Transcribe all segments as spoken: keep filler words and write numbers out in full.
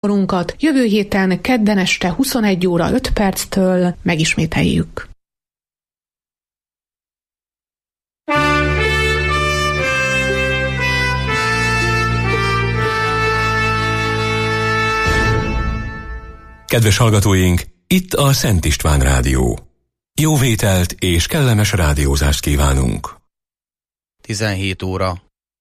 műsorunkat jövő héten kedden este huszonegy óra öt perctől megismételjük. Kedves hallgatóink, itt a Szent István Rádió. Jó vételt és kellemes rádiózást kívánunk. tizenhét óra.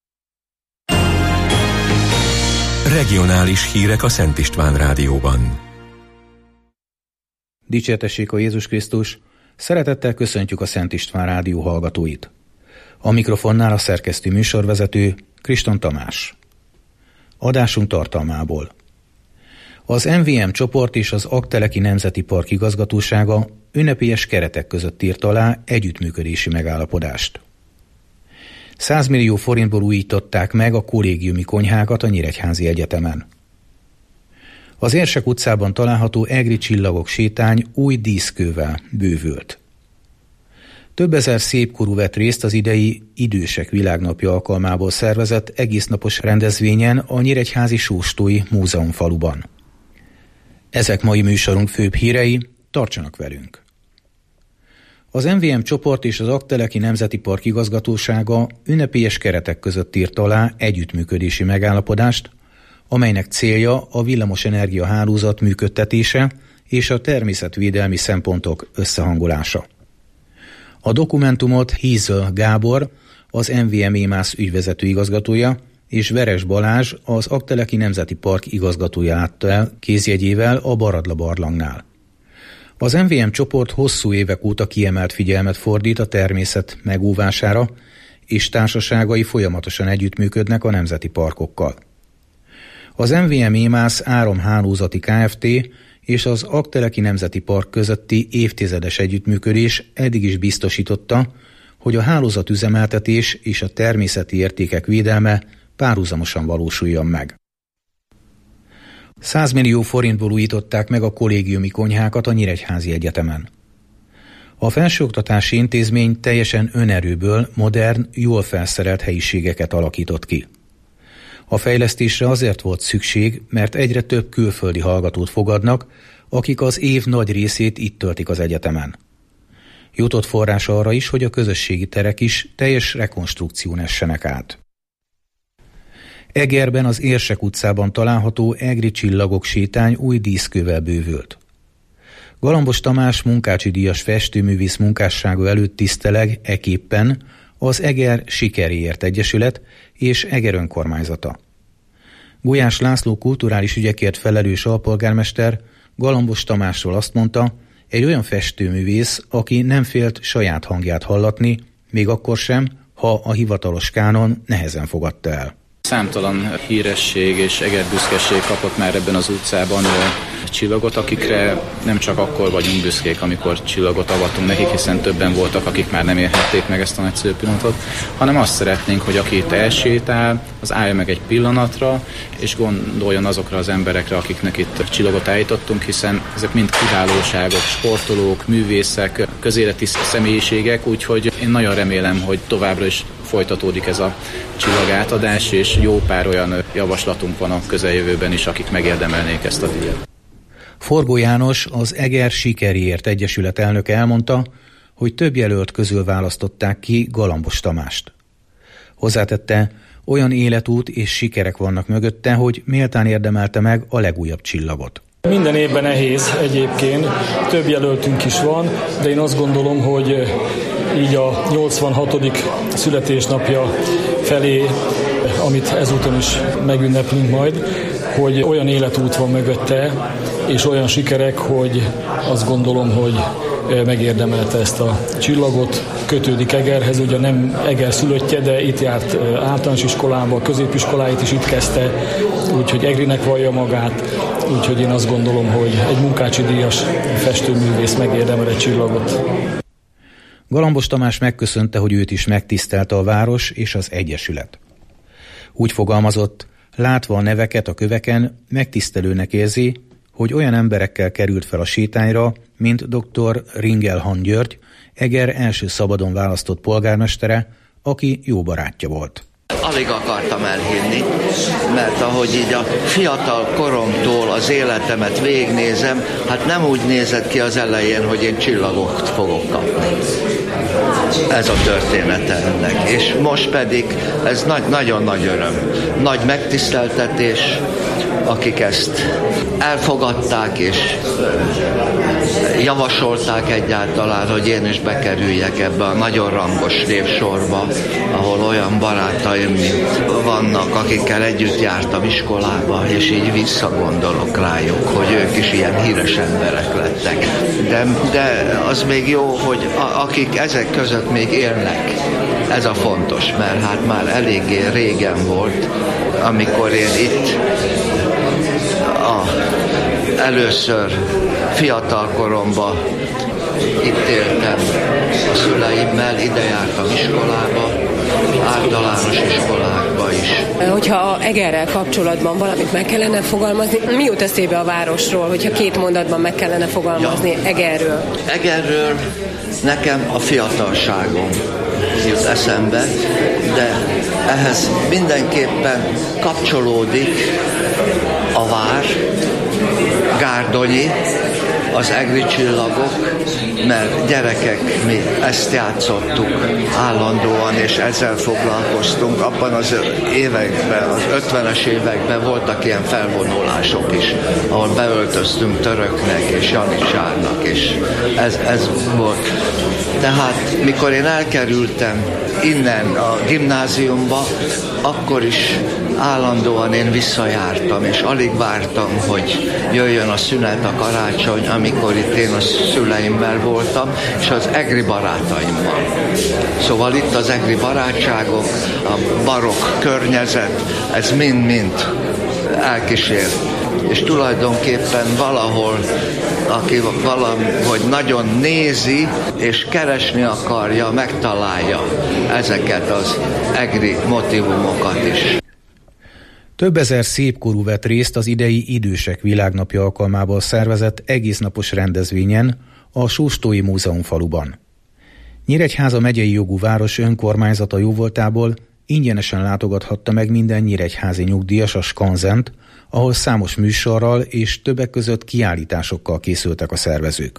Regionális hírek a Szent István Rádióban. Dicsértessék a Jézus Krisztus! Szeretettel köszöntjük a Szent István Rádió hallgatóit. A mikrofonnál a szerkesztő műsorvezető Kriston Tamás. Adásunk tartalmából. Az em vé em csoport és az Aggteleki Nemzeti Park igazgatósága ünnepélyes keretek között írt alá együttműködési megállapodást. száz millió forintból újították meg a kollégiumi konyhákat a Nyíregyházi Egyetemen. Az Érsek utcában található Egri Csillagok sétány új díszkővel bővült. Több ezer szépkorú vett részt az idei Idősek Világnapja alkalmából szervezett egésznapos rendezvényen a Nyíregyházi Sóstói Múzeumfaluban. Ezek mai műsorunk főbb hírei, tartsanak velünk! Az em vé em csoport és az Aggteleki Nemzeti Park igazgatósága ünnepélyes keretek között írt alá együttműködési megállapodást, amelynek célja a villamosenergia hálózat működtetése és a természetvédelmi szempontok összehangolása. A dokumentumot Hízl Gábor, az em vé em EMAS ügyvezető igazgatója, és Veres Balázs, az Aggteleki Nemzeti Park igazgatója látta el kézjegyével a Baradla barlangnál. Az em vé em csoport hosszú évek óta kiemelt figyelmet fordít a természet megóvására, és társaságai folyamatosan együttműködnek a nemzeti parkokkal. Az em vé em EMAS Áramhálózati Kft. És az Aggteleki Nemzeti Park közötti évtizedes együttműködés eddig is biztosította, hogy a hálózatüzemeltetés és a természeti értékek védelme párhuzamosan valósuljon meg. száz millió forintból újították meg a kollégiumi konyhákat a Nyíregyházi Egyetemen. A felsőoktatási intézmény teljesen önerőből modern, jól felszerelt helyiségeket alakított ki. A fejlesztésre azért volt szükség, mert egyre több külföldi hallgatót fogadnak, akik az év nagy részét itt töltik az egyetemen. Jutott forrás arra is, hogy a közösségi terek is teljes rekonstrukción essenek át. Egerben az Érsek utcában található Egri Csillagok sétány új díszkővel bővült. Galambos Tamás munkácsi díjas festőművész munkássága előtt tiszteleg eképpen az Eger Sikeréért Egyesület és Eger önkormányzata. Gulyás László kulturális ügyekért felelős alpolgármester Galambos Tamásról azt mondta, egy olyan festőművész, aki nem félt saját hangját hallatni, még akkor sem, ha a hivatalos kánon nehezen fogadta el. Számtalan híresség és egerbüszkeség kapott már ebben az utcában csillagot, akikre nem csak akkor vagyunk büszkék, amikor csillagot avatunk nekik, hiszen többen voltak, akik már nem élhették meg ezt a nagyszerű pillanatot, hanem azt szeretnénk, hogy aki itt elsétál, az állja meg egy pillanatra, és gondoljon azokra az emberekre, akiknek itt csillagot állítottunk, hiszen ezek mind kiválóságok, sportolók, művészek, közéleti személyiségek, úgyhogy én nagyon remélem, hogy továbbra is folytatódik ez a csillagátadás, és jó pár olyan javaslatunk van a közeljövőben is, akik megérdemelnék ezt a díjat. Forgó János, az Eger Sikeréért Egyesület elnöke elmondta, hogy több jelölt közül választották ki Galambos Tamást. Hozzátette, olyan életút és sikerek vannak mögötte, hogy méltán érdemelte meg a legújabb csillagot. Minden évben nehéz egyébként, több jelöltünk is van, de én azt gondolom, hogy így a nyolcvanhatodik születésnapja felé, amit ezúton is megünneplünk majd, hogy olyan életút van mögötte, és olyan sikerek, hogy azt gondolom, hogy megérdemelte ezt a csillagot, kötődik Egerhez, ugye nem Eger szülöttje, de itt járt általános iskolába, középiskoláit is itt kezdte, úgyhogy Egrinek vallja magát, úgyhogy én azt gondolom, hogy egy munkácsi díjas festőművész megérdemel egy csillagot. Galambos Tamás megköszönte, hogy őt is megtisztelte a város és az egyesület. Úgy fogalmazott, látva a neveket a köveken, megtisztelőnek érzi, hogy olyan emberekkel került fel a sétányra, mint dr. Ringelhan György, Eger első szabadon választott polgármestere, aki jó barátja volt. Alig akartam elhinni, mert ahogy így a fiatal koromtól az életemet végignézem, hát nem úgy nézett ki az elején, hogy én csillagokat fogok kapni. Ez a története ennek. És most pedig ez nagy, nagyon nagy öröm, nagy megtiszteltetés, akik ezt elfogadták és javasolták egyáltalán, hogy én is bekerüljek ebbe a nagyon rangos névsorba, ahol olyan barátaim mint vannak, akikkel együtt jártam iskolába, és így visszagondolok rájuk, hogy ők is ilyen híres emberek lettek. De, de az még jó, hogy a, akik ezek között még élnek, ez a fontos, mert hát már eléggé régen volt, amikor én itt a, először fiatal koromban itt éltem a szüleimmel, ide jártam iskolába, általános iskolákba is. Hogyha Egerrel kapcsolatban valamit meg kellene fogalmazni, mi jut eszébe a városról, hogyha két mondatban meg kellene fogalmazni ja. Egerről? Egerről nekem a fiatalságom jut eszembe, de ehhez mindenképpen kapcsolódik a vár, Gárdonyi, az egri csillagok, mert gyerekek, mi ezt játszottuk állandóan, és ezzel foglalkoztunk. Abban az években, az ötvenes években voltak ilyen felvonulások is, ahol beöltöztünk töröknek és janicsárnak, és ez, ez volt. Tehát mikor én elkerültem innen a gimnáziumba, akkor is állandóan én visszajártam, és alig vártam, hogy jöjjön a szünet, a karácsony, amikor itt én a szüleimmel voltam, és az egri barátaimmal. Szóval itt az egri barátságok, a barokk környezet, ez mind-mind elkísér. És tulajdonképpen valahol, aki valahogy nagyon nézi, és keresni akarja, megtalálja ezeket az egri motivumokat is. Több ezer szépkorú vett részt az idei Idősek Világnapja alkalmából szervezett egésznapos rendezvényen a Sóstói Múzeumfaluban. Nyíregyháza megyei jogú város önkormányzata jóvoltából ingyenesen látogathatta meg minden nyíregyházi nyugdíjas a Skanzent, ahol számos műsorral és többek között kiállításokkal készültek a szervezők.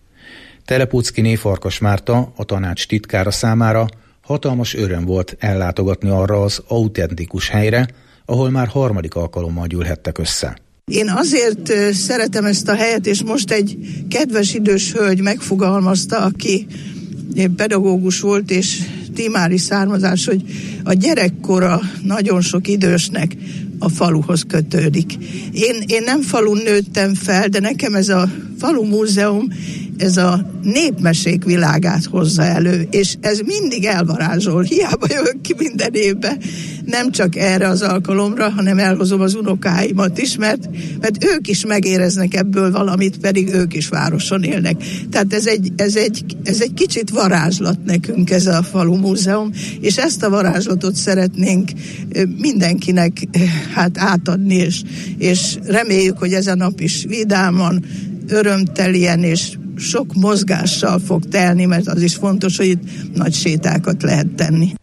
Telepóczkiné Farkas Márta, a tanács titkára számára hatalmas öröm volt ellátogatni arra az autentikus helyre, ahol már harmadik alkalommal gyűlhettek össze. Én azért szeretem ezt a helyet, és most egy kedves idős hölgy megfogalmazta, aki pedagógus volt, és timári származás, hogy a gyerekkora nagyon sok idősnek a faluhoz kötődik. Én, én nem falun nőttem fel, de nekem ez a falu múzeum, ez a népmesék világát hozza elő, és ez mindig elvarázsol. Hiába jövök ki minden évben, nem csak erre az alkalomra, hanem elhozom az unokáimat is, mert, mert ők is megéreznek ebből valamit, pedig ők is városon élnek. Tehát ez egy, ez egy, ez egy kicsit varázslat nekünk ez a falu múzeum, és ezt a varázslatot szeretnénk mindenkinek hát átadni, és, és reméljük, hogy ez a nap is vidáman, örömtelien és sok mozgással fog telni, mert az is fontos, hogy itt nagy sétákat lehet tenni.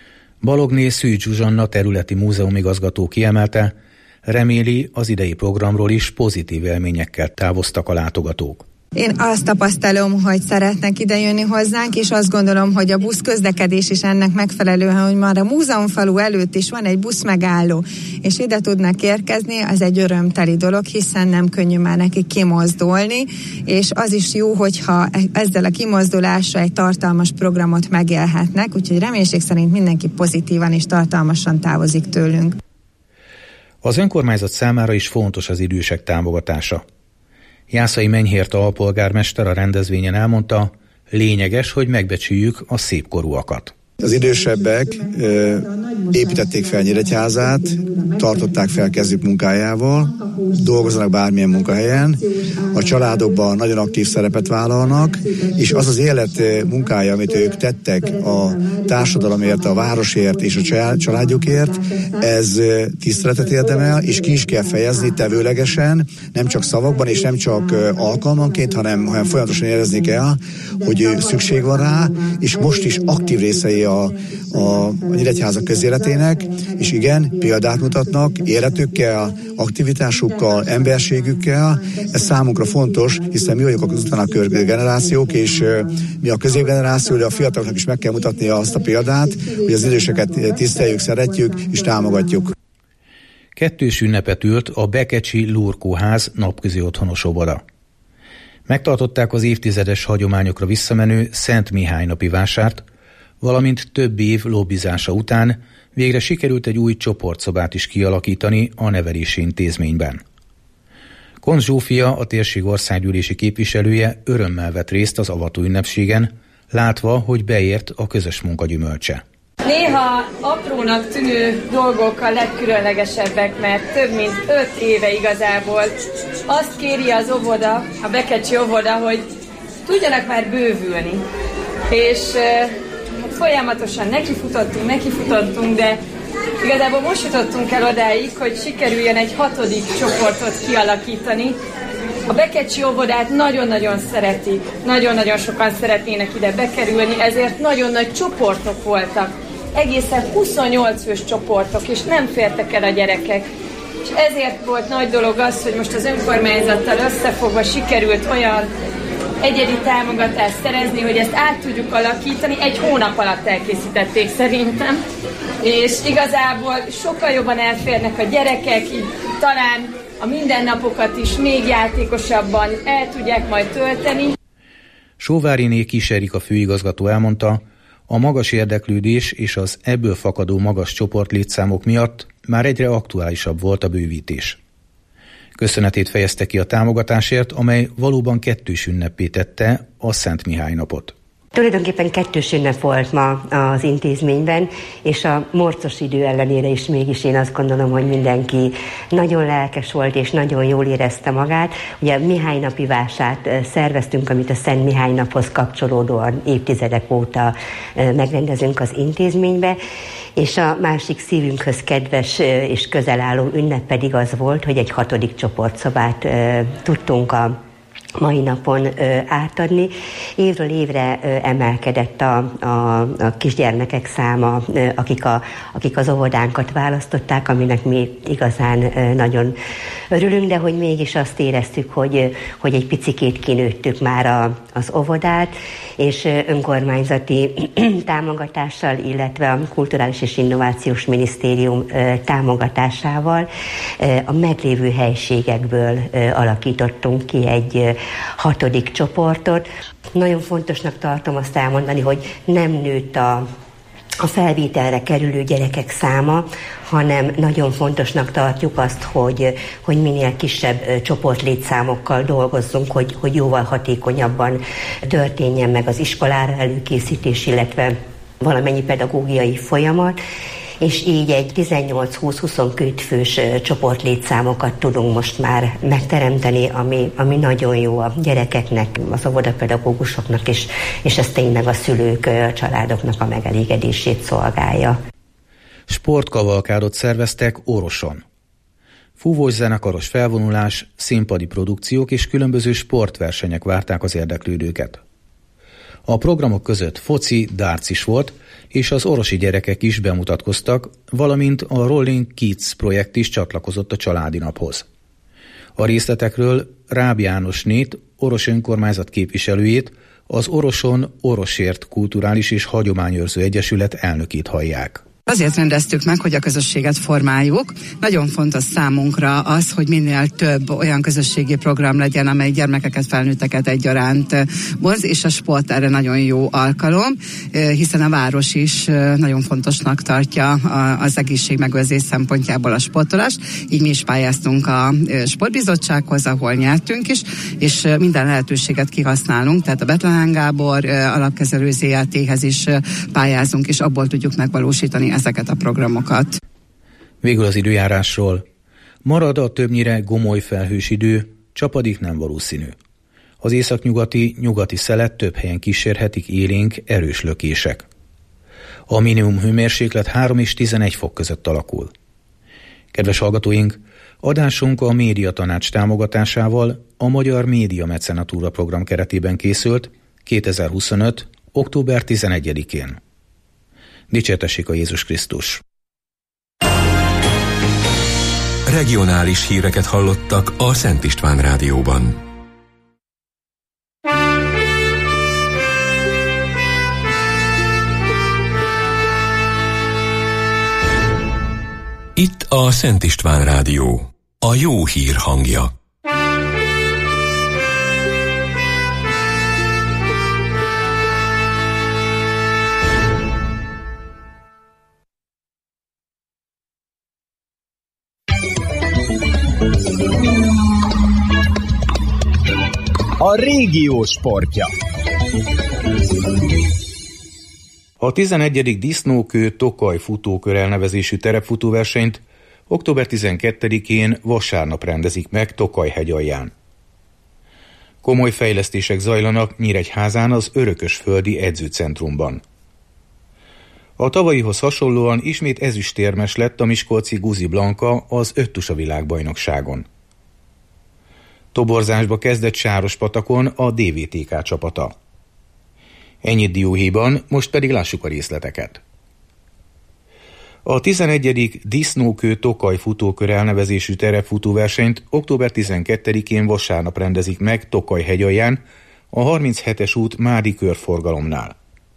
Balogné Szűcs Zsuzsanna területi múzeumigazgató kiemelte, reméli, az idei programról is pozitív élményekkel távoztak a látogatók. Én azt tapasztalom, hogy szeretnek idejönni hozzánk, és azt gondolom, hogy a buszközlekedés is ennek megfelelően, hogy már a múzeumfalu előtt is van egy buszmegálló, és ide tudnak érkezni, az egy örömteli dolog, hiszen nem könnyű már nekik kimozdulni, és az is jó, hogyha ezzel a kimozdulással egy tartalmas programot megélhetnek, úgyhogy reménység szerint mindenki pozitívan és tartalmasan távozik tőlünk. Az önkormányzat számára is fontos az idősek támogatása. Jászai Menyhérta alpolgármester a rendezvényen elmondta, lényeges, hogy megbecsüljük a szépkorúakat. Az idősebbek ö, építették fel Nyíregyházát, tartották fel kezük munkájával, dolgoznak bármilyen munkahelyen, a családokban nagyon aktív szerepet vállalnak, és az az élet munkája, amit ők tettek a társadalomért, a városért és a családjukért, ez tiszteletet érdemel, és ki is kell fejezni tevőlegesen, nem csak szavakban és nem csak alkalmanként, hanem, hanem folyamatosan érezni kell, hogy szükség van rá, és most is aktív részei a, a, a Nyíregyháza közéletének, és igen, példát mutatnak életükkel, aktivitásukkal, emberségükkel. Ez számunkra fontos, hiszen mi vagyunk az utána generációk, és mi a középgeneráció, de a fiataloknak is meg kell mutatnia azt a példát, hogy az időseket tiszteljük, szeretjük és támogatjuk. Kettős ünnepet ült a Bekecsi Lurkóház napközi otthonos óvoda. Megtartották az évtizedes hagyományokra visszamenő Szent Mihály napi vásárt, valamint több év lobbizása után végre sikerült egy új csoportszobát is kialakítani a nevelési intézményben. Konz Zsófia, a térség országgyűlési képviselője örömmel vett részt az avató ünnepségen, látva, hogy beért a közös munka gyümölcse. Néha aprónak tűnő dolgok a legkülönlegesebbek, mert több mint öt éve igazából azt kéri az óvoda, a Bekecsi óvoda, hogy tudjanak már bővülni. És hát folyamatosan nekifutottunk, nekifutottunk, de igazából most jutottunk el odáig, hogy sikerüljön egy hatodik csoportot kialakítani. A Bekecsi óvodát nagyon-nagyon szeretik, nagyon-nagyon sokan szeretnének ide bekerülni, ezért nagyon nagy csoportok voltak. Egészen huszonnyolc fős csoportok, és nem fértek el a gyerekek. És ezért volt nagy dolog az, hogy most az önkormányzattal összefogva sikerült olyan egyedi támogatást szerezni, hogy ezt át tudjuk alakítani. Egy hónap alatt elkészítették szerintem. És igazából sokkal jobban elférnek a gyerekek, így talán a mindennapokat is még játékosabban el tudják majd tölteni. Sóváriné Kis Erika főigazgató elmondta, a magas érdeklődés és az ebből fakadó magas csoportlétszámok miatt már egyre aktuálisabb volt a bővítés. Köszönetét fejezte ki a támogatásért, amely valóban kettős ünnepé tette a Szent Mihály napot. Tulajdonképpen kettős ünnep volt ma az intézményben, és a morcos idő ellenére is mégis én azt gondolom, hogy mindenki nagyon lelkes volt, és nagyon jól érezte magát. Ugye Mihály napi vását szerveztünk, amit a Szent Mihály naphoz kapcsolódóan évtizedek óta megrendezünk az intézménybe, és a másik szívünkhöz kedves és közel álló ünnep pedig az volt, hogy egy hatodik csoportszobát tudtunk a mai napon ö, átadni. Évről évre ö, emelkedett a, a, a kisgyermekek száma, ö, akik, a, akik az óvodánkat választották, aminek mi igazán ö, nagyon örülünk, de hogy mégis azt éreztük, hogy, hogy egy picikét kinőttük már a, az óvodát, és ö, önkormányzati támogatással, illetve a Kulturális és Innovációs Minisztérium ö, támogatásával ö, a meglévő helységekből ö, alakítottunk ki egy ö, hatodik csoportot. Nagyon fontosnak tartom azt elmondani, hogy nem nőtt a, a felvételre kerülő gyerekek száma, hanem nagyon fontosnak tartjuk azt, hogy, hogy minél kisebb csoportlétszámokkal dolgozzunk, hogy, hogy jóval hatékonyabban történjen meg az iskolára előkészítés, illetve valamennyi pedagógiai folyamat, és így egy tizennyolc-húsz-huszonkettő fős csoportlétszámokat tudunk most már megteremteni, ami, ami nagyon jó a gyerekeknek, az óvodapedagógusoknak is, és ez tényleg a szülők, a családoknak a megelégedését szolgálja. Sportkavalkádot szerveztek Oroson. Fúvós zenekaros felvonulás, színpadi produkciók és különböző sportversenyek várták az érdeklődőket. A programok között foci, darts is volt, és az orosi gyerekek is bemutatkoztak, valamint a Rolling Kids projekt is csatlakozott a családi naphoz. A részletekről Ráb Jánosnét, Oros önkormányzat képviselőjét, az Oroson Orosért Kulturális és Hagyományőrző Egyesület elnökét hallják. Azért rendeztük meg, hogy a közösséget formáljuk. Nagyon fontos számunkra az, hogy minél több olyan közösségi program legyen, amely gyermekeket, felnőtteket egyaránt vonz, és a sport erre nagyon jó alkalom, hiszen a város is nagyon fontosnak tartja az egészségmegőrzés szempontjából a sportolást. Így mi is pályáztunk a sportbizottsághoz, ahol nyertünk is, és minden lehetőséget kihasználunk, tehát a Betlehem Gábor alapkezelő zé á té-hez is pályázunk, és abból tudjuk megvalósítani ezeket a programokat. Végül az időjárásról. Marad a többnyire gomoly felhős idő, csapadék nem valószínű. Az északnyugati, nyugati szelet több helyen kísérhetik élénk, erős lökések. A minimum hőmérséklet három és tizenegy fok között alakul. Kedves hallgatóink, adásunk a Médiatanács támogatásával a Magyar Média Mecenatúra program keretében készült kétezer-huszonöt. október tizenegyedikén. Dicsértessék a Jézus Krisztus! Regionális híreket hallottak a Szent István Rádióban. Itt a Szent István Rádió, a jó hír hangja. A régió sportja. A tizenegyedik Disznókő Tokaj futókör elnevezésű terepfutóversenyt október tizenkettedikén vasárnap rendezik meg Tokaj-hegyalján. Komoly fejlesztések zajlanak Nyíregyházán az Örökösföldi edzőcentrumban. A tavalyihoz hasonlóan ismét ezüstérmes lett a miskolci Guzi Blanka az öttusa világbajnokságon. Toborzásba kezdett Sárospatakon a dé vé té ká csapata. Ennyit dióhéjban, most pedig lássuk a részleteket. A tizenegyedik Disznókő Tokaj futókör elnevezésű terepfutóversenyt október tizenkettedikén vasárnap rendezik meg Tokaj-hegyalján a harminchetes út Mádi körforgalomnál.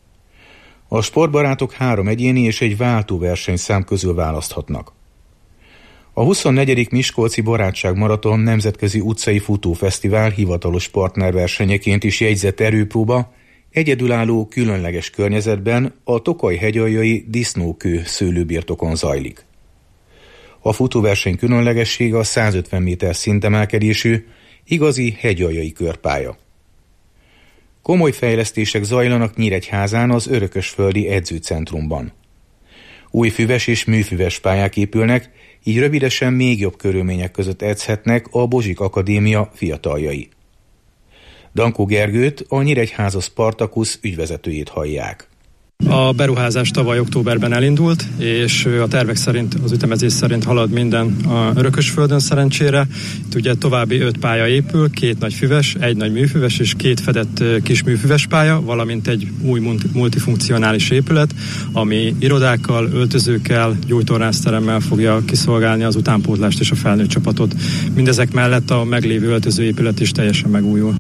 A sportbarátok három egyéni és egy váltóversenyszám közül választhatnak. A huszonnegyedik Miskolci Barátság Maraton nemzetközi utcai futófesztivál hivatalos partnerversenyeként is jegyzett erőpróba egyedülálló különleges környezetben a Tokaj-hegyaljai Disznókő szőlőbirtokon zajlik. A futóverseny különlegessége a százötven méter szintemelkedésű, igazi hegyaljai körpálya. Komoly fejlesztések zajlanak Nyíregyházán az Örökösföldi edzőcentrumban. Új füves és műfüves pályák épülnek, így rövidesen még jobb körülmények között edzhetnek a Bozsik Akadémia fiataljai. Dankó Gergőt, a Nyíregyháza Spartacus ügyvezetőjét hallják. A beruházás tavaly októberben elindult, és a tervek szerint, az ütemezés szerint halad minden a Örökösföldön szerencsére. Itt ugye további öt pálya épül, két nagy füves, egy nagy műfüves és két fedett kis műfüves pálya, valamint egy új multifunkcionális épület, ami irodákkal, öltözőkkel, gyógytornászteremmel fogja kiszolgálni az utánpótlást és a felnőtt csapatot. Mindezek mellett a meglévő öltözőépület is teljesen megújul.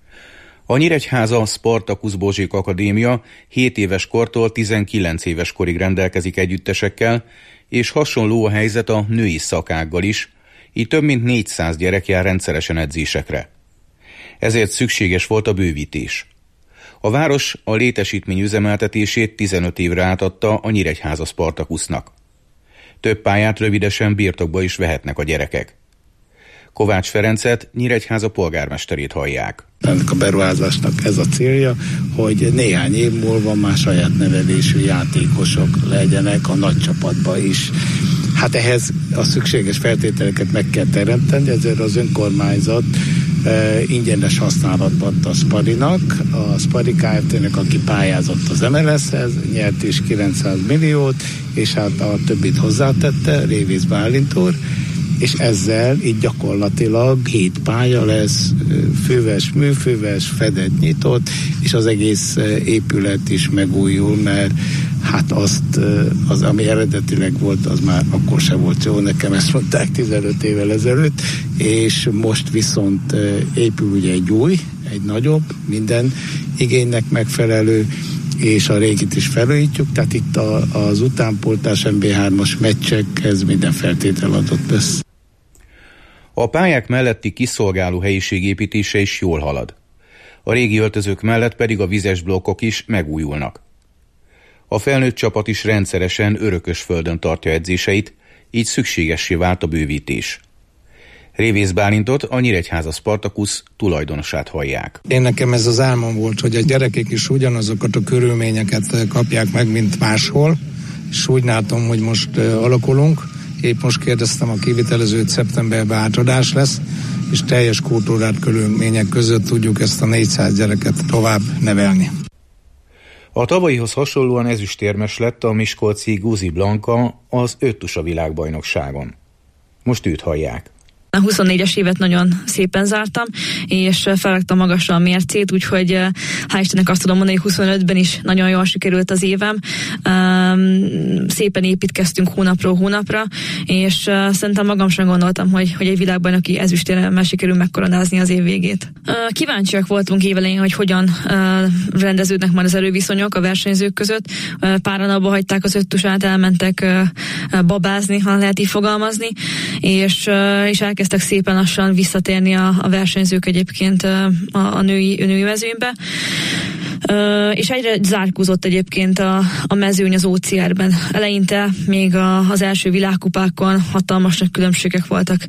A Nyíregyháza Spartacus Bozsik Akadémia hét éves kortól tizenkilenc éves korig rendelkezik együttesekkel, és hasonló a helyzet a női szakággal is, így több mint négyszáz gyerek jár rendszeresen edzésekre. Ezért szükséges volt a bővítés. A város a létesítmény üzemeltetését tizenöt évre átadta a Nyíregyháza Spartacusnak. Több pályát rövidesen birtokba is vehetnek a gyerekek. Kovács Ferencet, Nyíregyháza polgármesterét hallják. Ennek a beruházásnak ez a célja, hogy néhány év múlva már saját nevelésű játékosok legyenek a nagy csapatba is. Hát ehhez a szükséges feltételeket meg kell teremteni, ezért az önkormányzat e, ingyenes használatban adta a Sparinak, a Spari Kft-nek, aki pályázott az em el es-hez, nyert is kilencszáz milliót, és hát a többit hozzátette, Révész Bálint úr, és ezzel így gyakorlatilag hét pálya lesz, főves, műfőves, fedett, nyitott, és az egész épület is megújul, mert hát azt, az, ami eredetileg volt, az már akkor se volt jó, nekem ezt mondták tizenöt évvel ezelőtt, és most viszont épül ugye egy új, egy nagyobb, minden igénynek megfelelő, és a régit is felújítjuk, tehát itt a, az utánpótlás em bé hármas meccsekhez minden feltétel adott lesz. A pályák melletti kiszolgáló helyiség építése is jól halad. A régi öltözők mellett pedig a vizes blokkok is megújulnak. A felnőtt csapat is rendszeresen Örökösföldön tartja edzéseit, így szükségessé vált a bővítés. Révész Bálintot, a Nyíregyháza Spartacus tulajdonosát hallják. Én nekem ez az álmom volt, hogy a gyerekek is ugyanazokat a körülményeket kapják meg, mint máshol, és úgy látom, hogy most uh, alakulunk. Épp most kérdeztem a kivitelezőt, szeptemberben átadás lesz, és teljes kultúrát körülmények között tudjuk ezt a négyszáz gyereket tovább nevelni. A tavalyihoz hasonlóan ezüstérmes lett a miskolci Guzi Blanka az öttusa világbajnokságon. Most őt hallják. a huszonnégyes évet nagyon szépen zártam, és felraktam magasra a mércét, úgyhogy hál' Istennek azt tudom mondani, hogy huszonötben is nagyon jól sikerült az évem. Szépen építkeztünk hónapról hónapra, és szerintem magam sem gondoltam, hogy, hogy egy világbajnoki ezüstéremmel sikerül megkoronázni az év végét. Kíváncsiak voltunk évelején, hogy hogyan rendeződnek majd az erőviszonyok a versenyzők között. Páran abba hagyták az öttusát, elmentek babázni, ha lehet így fogalmazni, és, és elkezdtek szépen lassan visszatérni a, a versenyzők egyébként a, a női, női mezőnybe. Uh, és egyre zárkózott egyébként a, a mezőny az o cé er-ben. Eleinte még a, az első világkupákon hatalmas nagy különbségek voltak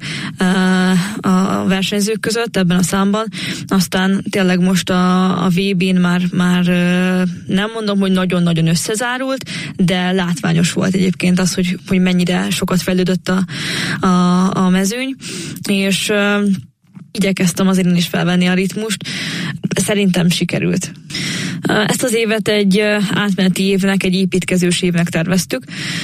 uh, a versenyzők között ebben a számban. Aztán tényleg most a, a vé bén már, már uh, nem mondom, hogy nagyon-nagyon összezárult, de látványos volt egyébként az, hogy, hogy mennyire sokat fejlődött a, a, a mezőny, és uh, igyekeztem azért én is felvenni a ritmust. Szerintem sikerült. Ezt az évet egy átmeneti évnek, egy építkezős évnek terveztük.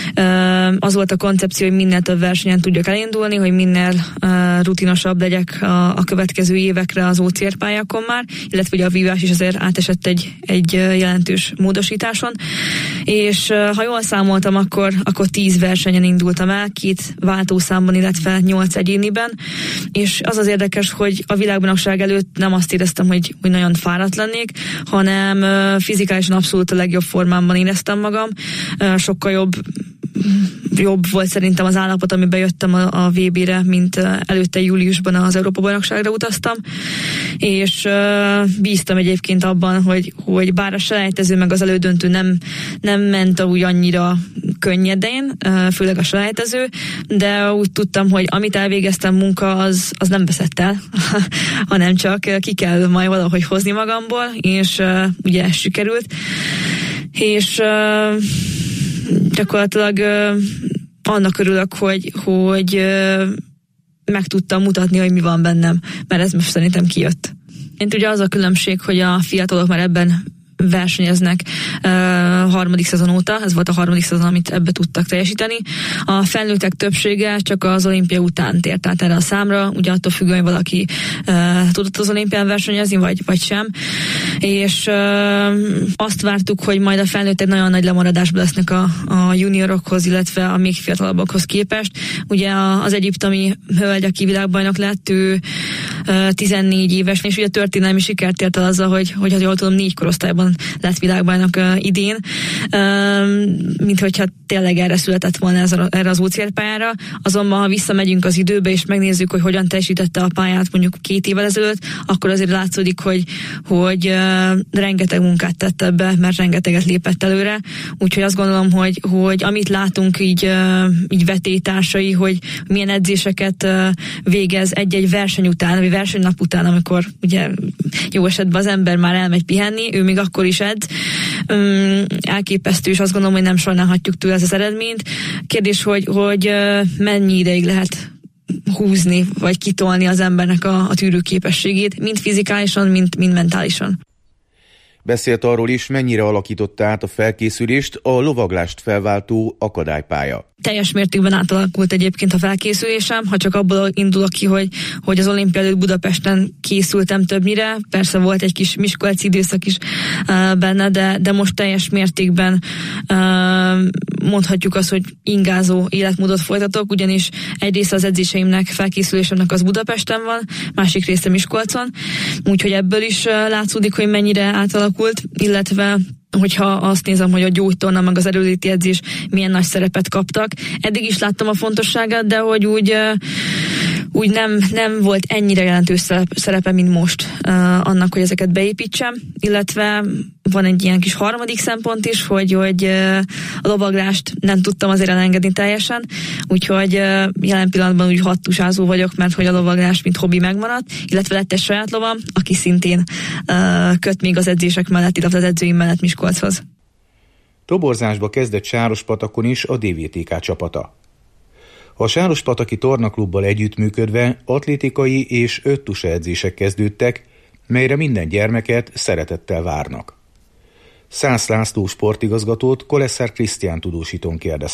Az volt a koncepció, hogy minél több versenyen tudjak elindulni, hogy minél rutinosabb legyek a, a következő évekre az o cé er pályákon már, illetve ugye a vívás is azért átesett egy, egy jelentős módosításon. És ha jól számoltam, akkor, akkor tíz versenyen indultam el, két váltószámban, illetve nyolc egyéniben. És az az érdekes, hogy a világbajnokság előtt nem azt éreztem, hogy, hogy nagyon fáradt lennék, hanem fizikálisan abszolút a legjobb formámban éreztem magam. Sokkal jobb jobb volt szerintem az állapot, amiben jöttem a, a vé bére, mint előtte júliusban az Európa-bajnokságra utaztam, és uh, bíztam egyébként abban, hogy, hogy bár a selejtező meg az elődöntő nem, nem ment úgy annyira könnyedén, uh, főleg a selejtező, de úgy tudtam, hogy amit elvégeztem munka, az, az nem veszett el, hanem csak ki kell majd valahogy hozni magamból, és uh, ugye ez sikerült, és uh, gyakorlatilag uh, annak örülök, hogy, hogy uh, meg tudtam mutatni, hogy mi van bennem, mert ez most szerintem kijött. Én ugye az a különbség, hogy a fiatalok már ebben versenyeznek uh, harmadik szezon óta, ez volt a harmadik szezon, amit ebbe tudtak teljesíteni. A felnőttek többsége csak az olimpia után tért át erre a számra, ugye attól függően, hogy valaki uh, tudott az olimpián versenyezni, vagy, vagy sem. És uh, azt vártuk, hogy majd a felnőttek nagyon nagy lemaradásban lesznek a, a juniorokhoz, illetve a még fiatalabbakhoz képest. Ugye az egyiptomi hölgy, aki világbajnok lett, ő uh, tizennégy éves, és ugye történelmi sikert ért el azzal, hogy, hogy ha jól tudom, négy korosztályban lett világbajnok uh, idén, uh, mint hogyha tényleg erre született volna ez a, erre az o cé er pályára. Azonban, ha visszamegyünk az időbe, és megnézzük, hogy hogyan teljesítette a pályát mondjuk két évvel ezelőtt, akkor azért látszódik, hogy, hogy uh, rengeteg munkát tett ebbe, mert rengeteget lépett előre. Úgyhogy azt gondolom, hogy, hogy amit látunk így, uh, így vetélytársai, hogy milyen edzéseket uh, végez egy-egy verseny után, vagy versenynap után, amikor ugye jó esetben az ember már elmegy pihenni, ő még akkor is edz. Um, elképesztő, és azt gondolom, hogy nem sajnálhatjuk tőle ez az eredményt. Kérdés, hogy, hogy uh, mennyi ideig lehet húzni, vagy kitolni az embernek a, a tűrőképességét, mind fizikálisan, mind, mind mentálisan. Beszélt arról is, mennyire alakította át a felkészülést a lovaglást felváltó akadálypálya. Teljes mértékben átalakult egyébként a felkészülésem, ha csak abból indulok ki, hogy, hogy az olimpia előtt Budapesten készültem többnyire, persze volt egy kis miskolci időszak is uh, benne, de, de most teljes mértékben uh, mondhatjuk azt, hogy ingázó életmódot folytatok, ugyanis egy része az edzéseimnek, felkészülésemnek az Budapesten van, másik része Miskolcon, úgyhogy ebből is uh, látszódik, hogy mennyire átalakult, illetve hogyha azt nézem, hogy a gyógytorna meg az erőléti edzés milyen nagy szerepet kaptak. Eddig is láttam a fontosságát, de hogy úgy, úgy nem, nem volt ennyire jelentős szerepe, mint most uh, annak, hogy ezeket beépítsem, illetve van egy ilyen kis harmadik szempont is, hogy, hogy uh, a lovaglást nem tudtam azért elengedni teljesen, úgyhogy uh, jelen pillanatban úgy hattusázó vagyok, mert hogy a lovaglás mint hobbi megmaradt, illetve lett egy saját lovam, aki szintén uh, köt még az edzések mellett, illetve az edzőim mellett Miskolchoz. Toborzásba kezdett Sárospatakon is a dé vé té ká csapata. A Sárospataki Tornaklubbal együttműködve atlétikai és öttusa edzések kezdődtek, melyre minden gyermeket szeretettel várnak. Szász László sportigazgatót Kolesszer Krisztián tudósítón kérdezte.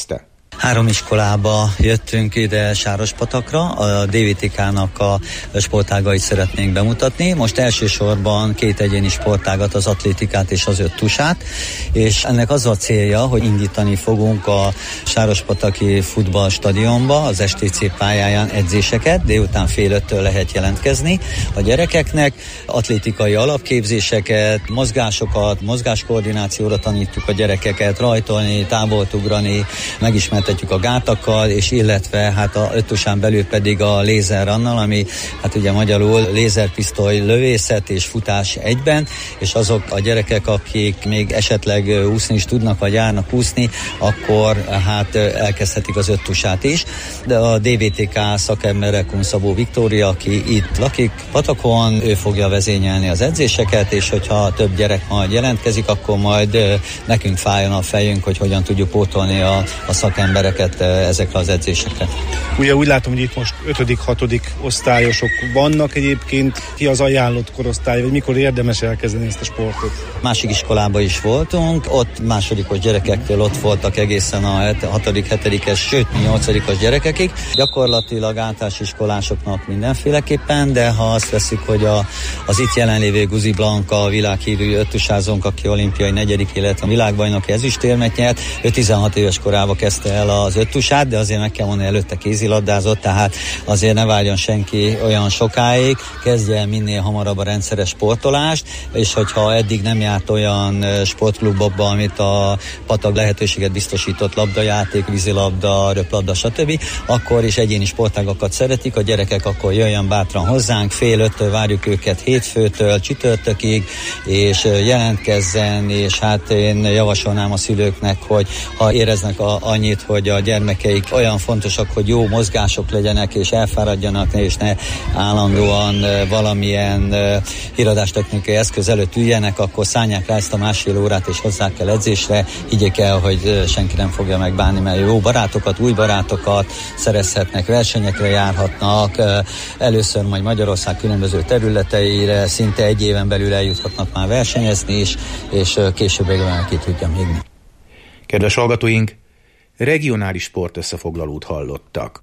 Három iskolába jöttünk ide Sárospatakra, a dé vé té ká-nak a sportágait szeretnénk bemutatni. Most elsősorban két egyéni sportágat, az atlétikát és az öttusát, és ennek az a célja, hogy indítani fogunk a Sárospataki futballstadionba, az es té cé pályáján edzéseket, délután fél öttől lehet jelentkezni a gyerekeknek, atlétikai alapképzéseket, mozgásokat, mozgáskoordinációra tanítjuk a gyerekeket, rajtolni, távolt ugrani, megismertetjük a gátakkal, és illetve hát a öttusán belül pedig a lézerrannal, ami hát ugye magyarul lézerpisztoly lövészet és futás egyben, és azok a gyerekek, akik még esetleg úszni is tudnak, vagy járnak úszni, akkor hát elkezdhetik az öttusát is. De a dé vé té ká szakembere Kunszabó Viktória, aki itt lakik Patakon, ő fogja vezényelni az edzéseket, és hogyha több gyerek majd jelentkezik, akkor majd nekünk fájjon a fejünk, hogy hogyan tudjuk pótolni a, a szakembereket ezekre az edzésekre. Ugye úgy látom, hogy itt most ötödik-hatodik osztályosok vannak egyébként. Ki az ajánlott korosztály, vagy mikor érdemes elkezdeni ezt a sportot? Másik iskolában is voltunk, ott másodikos gyerekektől ott voltak egészen a hatodik, hetedikes, sőt nyolcadikos gyerekekig. Gyakorlatilag általános iskolásoknak mindenféleképpen, de ha azt veszik, hogy a, az itt jelenlévő Guzi Blanka, a világhírű öttusázónk, aki olimpiai negyedik, illetve a világbajnoki ezüstérmet nyert, ő tizenhat éves korában kezdte el az öttusát, de azért meg kell mondani, előtte kézilabdázott, tehát azért ne várjon senki olyan sokáig, kezdje el minél hamarabb a rendszeres sportolást, és hogyha eddig nem járt olyan sportklubokba, amit a Patag lehetőséget biztosított, labdajáték, vízilabda, röplabda, stb., akkor is egyéni sportágakat szeretik, a gyerekek akkor jöjjön bátran hozzánk, fél öttől várjuk őket hétfőtől csütörtökig, és jelentkezzen, és hát én javasolnám a szülőknek, hogy ha éreznek a, annyit, hogy a gyermekeik olyan fontosak, hogy jó mozgások legyenek, és elfáradjanak, és ne állandóan valamilyen híradástechnikai eszköz előtt üljenek, akkor szállják rá ezt a másfél órát, és hozzá kell edzésre. Higgyék el, hogy senki nem fogja megbánni, mert jó barátokat, új barátokat szerezhetnek, versenyekre járhatnak, először majd Magyarország különböző területeire, szinte egy éven belül eljuthatnak már versenyezni is, és később ki tudja még. Kedves hallgatóink, regionális sportösszefoglalót hallottak.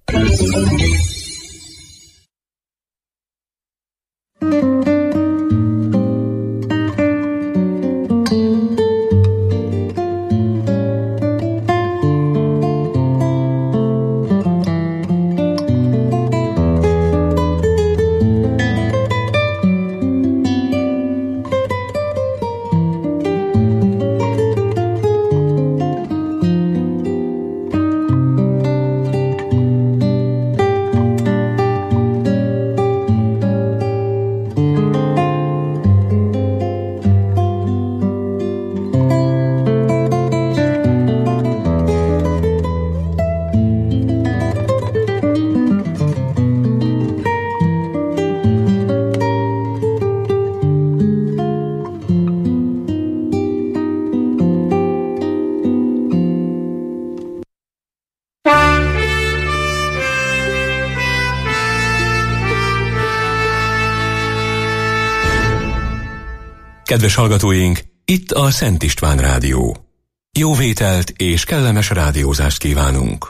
Kedves hallgatóink, itt a Szent István Rádió. Jó vételt és kellemes rádiózást kívánunk.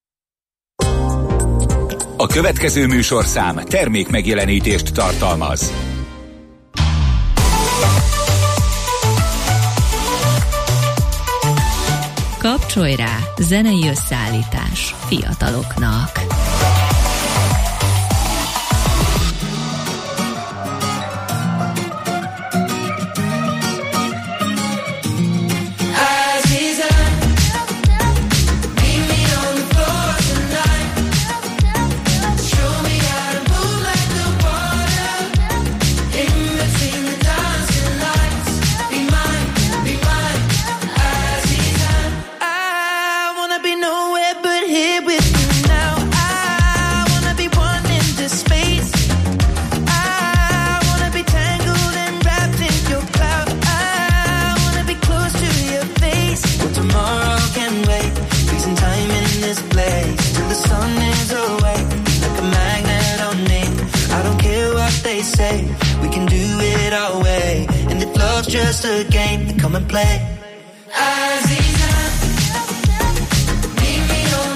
A következő műsorszám termék megjelenítést tartalmaz. Kapcsolj rá, zenei összeállítás fiataloknak. Just a game, then come and play. Aziza, meet me on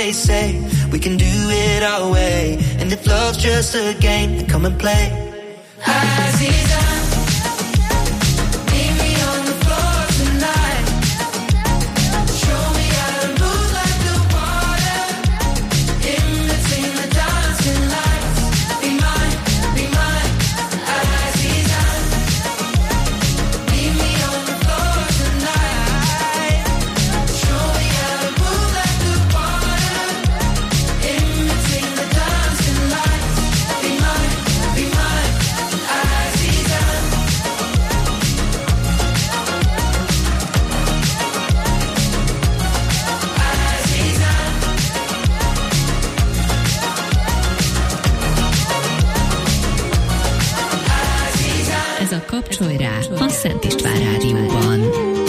they say. We can do it our way, and if love's just a game, then come and play. Aziza, meet me on the floor tonight. Show me how to move like the water, in between the dancing lights. Be mine, be mine, Aziza. Meet me on the floor tonight. Show me how to move like the water, in between the dancing lights. Be mine, be mine, Aziza. Aziza. Ez a Kapcsolj rá a Szent István Rádióban.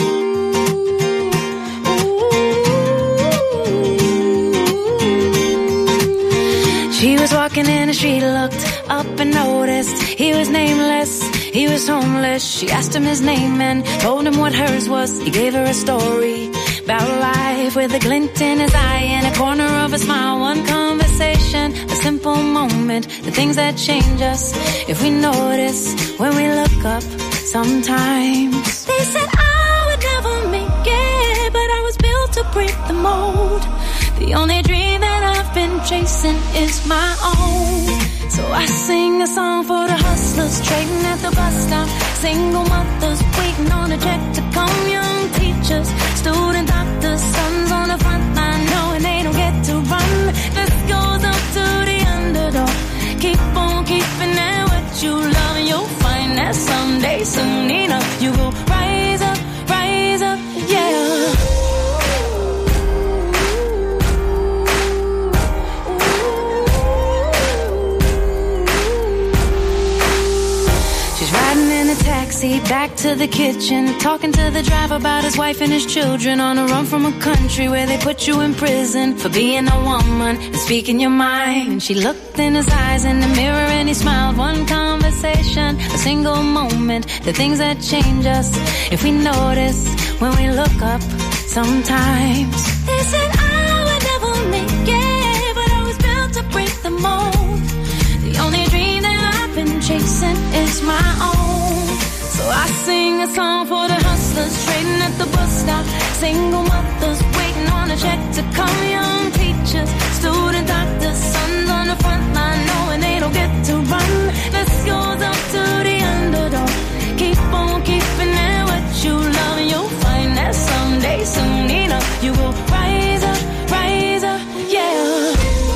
She was walking in and she looked up and noticed he was nameless, he was homeless. She asked him his name and told him what hers was. He gave her a story about life with a glint in his eye and a corner of a smile. One conversation, a simple moment, the things that change us if we notice when we look up sometimes. They said I would never make it, but I was built to break the mold. The only dream that I've been chasing is my own. So I sing a song for the hustlers trading at the bus stop, single mothers waiting on a check to come, young teachers, student doctors, sons on the front line knowing they don't get to run. This goes up to the underdog. Keep on keeping at what you love and you'll find that someday, soon enough, you will rise up, rise up, yeah. Taxi back to the kitchen, talking to the driver about his wife and his children, on a run from a country where they put you in prison for being a woman and speaking your mind. And she looked in his eyes in the mirror and he smiled. One conversation, a single moment, the things that change us if we notice when we look up sometimes. They said I would never make it, but I was built to break the mold. The only dream that I've been chasing is my own. So I sing a song for the hustlers trading at the bus stop, single mothers waiting on a check to come, young teachers, student doctors, sons on the front line knowing they don't get to run. This goes up to the underdog. Keep on keeping at what you love and you'll find that someday, soon enough, you will rise up, rise up, yeah.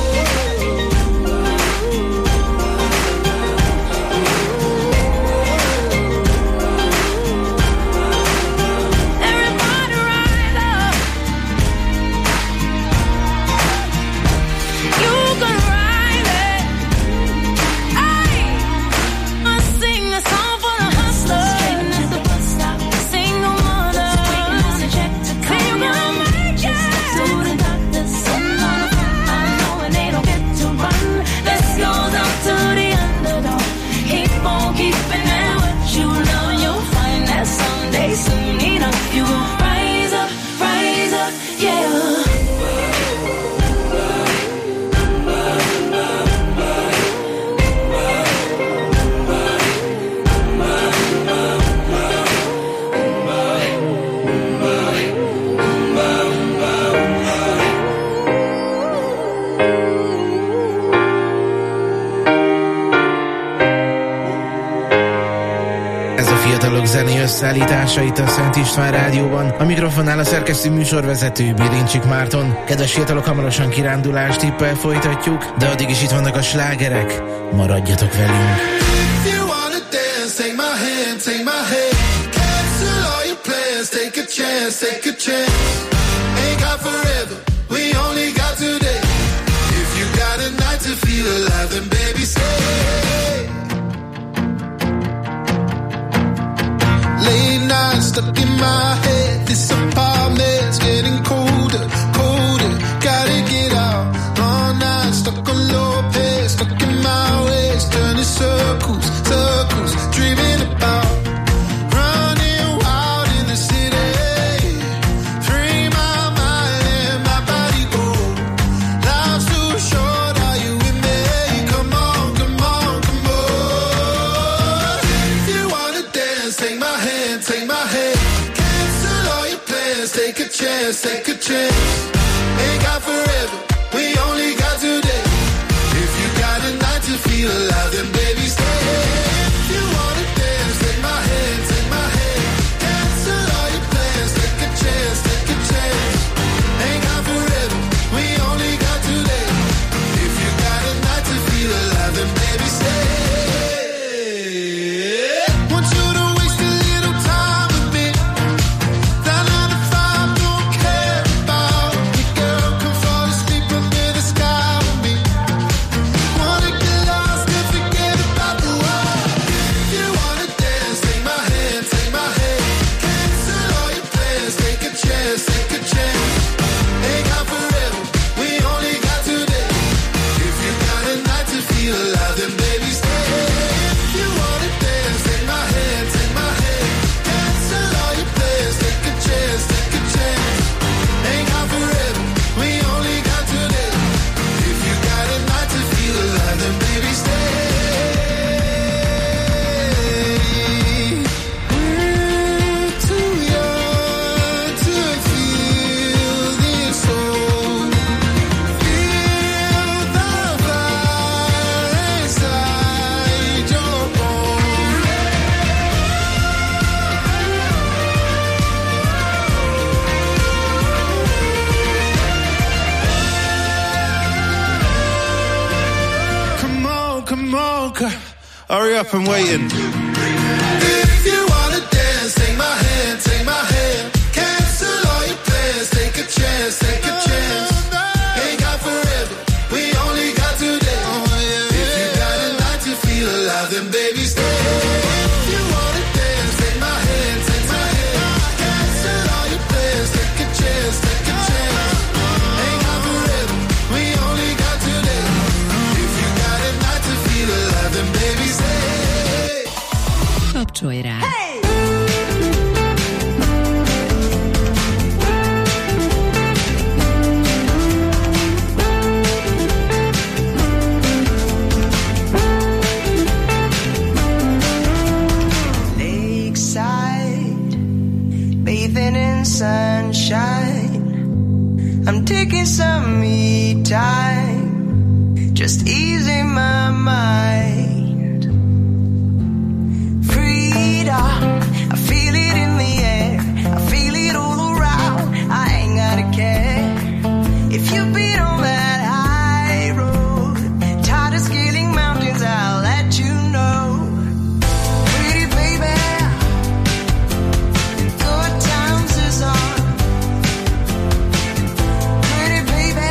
Zenei összeállítása itt a Szent István Rádióban. A mikrofonnál a szerkesztő műsorvezető Birincsik Márton. Kedves fiatalok, hamarosan kirándulást tippel folytatjuk, de addig is itt vannak a slágerek. Maradjatok velünk! Late nights stuck in my head. This apartment's getting colder, colder. Gotta get out. All night stuck on low pace, stuck in my ways, turning circles, circles, dreaming about running wild in the city. Free my mind and my body go. chance, take a chance. Ain't got forever, we only got today. If you got a night to feel alive, then baby stay. If you wanna dance, take my hand, take my hand. Cancel all your plans, take a chance, take a chance. Ain't got forever, we only got today. If you got a night to feel alive, then baby stay. Want you to waste a little time with me. That nine to five don't care about me, girl. Come fall asleep under the sky with me. Wanna get lost and forget about the world. If you wanna dance, take my hand, take my hand. Cancel all your plans, take a chance, take a chance. Ain't got forever, we only got today. If you got a night to feel alive, then baby stay. If you wanna dance, take my hand, take my hand. Cancel all your plans, take a chance, take a chance. Ain't got forever, we only got today. If you got a night to feel alive, then baby stay. We're too young to feel this old. Feel the fire inside your bones. Come on, come on, girl. Hurry up, I'm waiting. If you wanna dance, take my hand, take my hand. Cancel all your plans, take a chance, take a chance. Ain't got forever, we only got today. If you got a night to feel alive, then baby stay. If you wanna dance, take my hand, take my hand. Cancel all your plans, take a chance, take a chance. Ain't got forever, we only got today. If you got a night to feel alive, then baby stay. Kapcsolj rá! Lakeside, bathing in sunshine. I'm taking some me time, just easing my mind. Freedom, I feel it in the air, I feel it all around. I ain't gotta care if you've been on that high road. Tired of scaling mountains, I'll let you know. Pretty baby, good times is on. Pretty baby,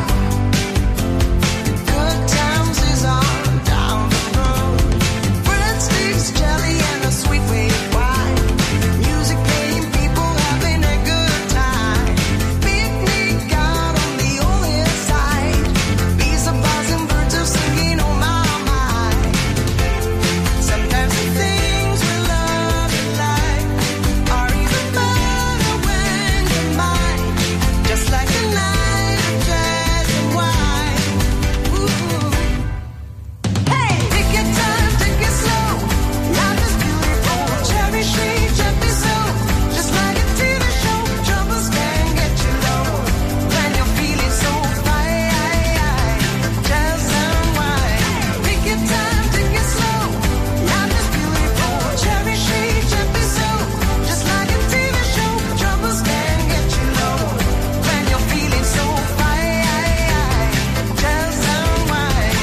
good times is on. Down the road, breadsticks, jelly, and a sweet wave wine. Music playing, people having a good time. Picnic out on the old hillside. Bees are buzzing, birds are singing on my mind. Sometimes the things we love in life are even better when combined. Just like a night of jazz and wine. Ooh. Hey, take your time, take it slow. Life is beautiful, cherish each episode. Just like a T V show, troubles can get you low. When you're feeling so fine, jazz and wine. Take your time, take it slow. Life is beautiful, cherish each episode. Just like a T V show, troubles can get you low. When you're feeling so fine, jazz and wine.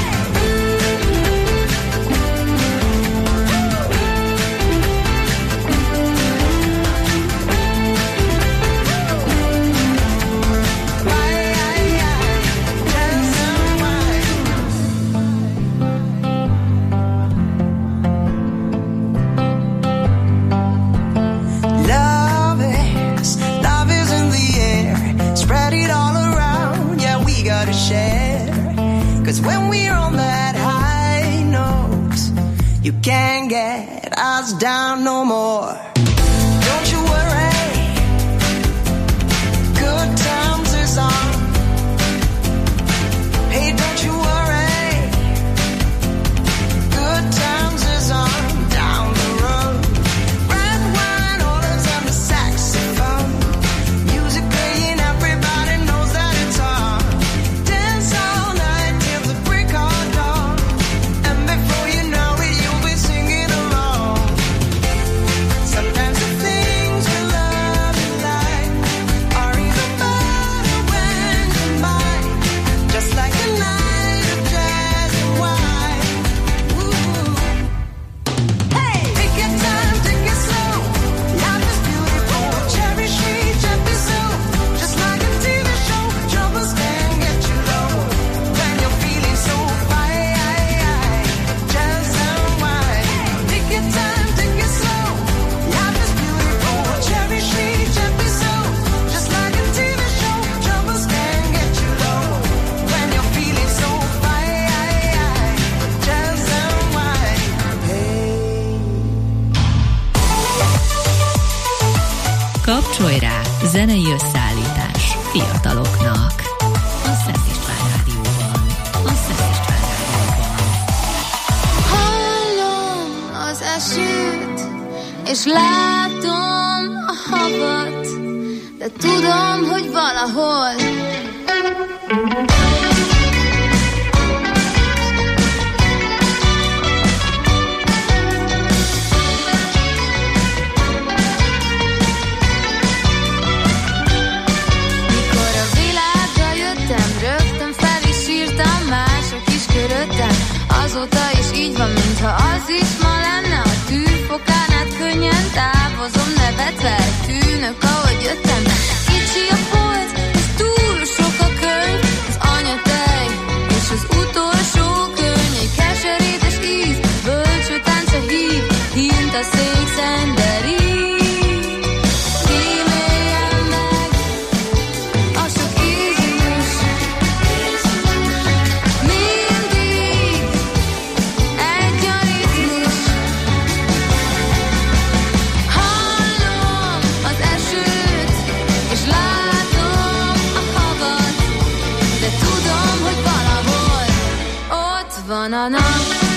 Love is, love is in the air. Spread it all around, yeah, we gotta share. Cause when we're on that high note, you can't get us down no more. Don't you worry, good times is on. Hey, don't you worry, good times is on. Down the road, red wine, orders, and the saxophone. Music playing Zenei összeállítás fiataloknak. A Szent István Rádióban. A Szent István Rádióban. Hallom az esőt, és látom a havat, de tudom, hogy valahol azóta is így van, mintha az is ma lenne. A tűfokán át könnyen távozom, nevetve tűnök, ahogy jöttem. Kicsi a folt, és túl sok a könyv, az anyatej és az utolsó könny. Egy keserédes íz, bölcső tánca hív, hint a szék szenderít. Kíméljen meg a sok ízűs, mindig egy a ritmus. Hallom az esőt, és látom a havat, de tudom, hogy valahol ott van a nap.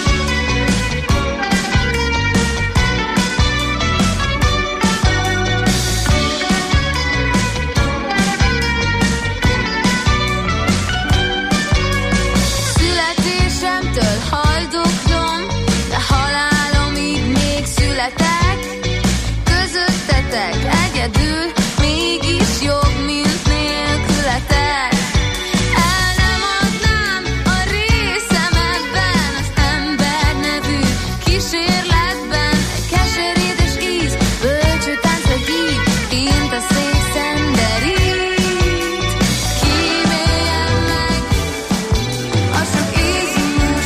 Születésemtől haldoklom, de halálomig még születek. Közöttetek egyedül, mégis jobb, mint nélkületek. El nem adnám a részem ebben az ember nevű kísérletben. Egy keserédes íz, bölcső táncra hív, kint a szék szenderít. Kíméljen meg a sok ízűs,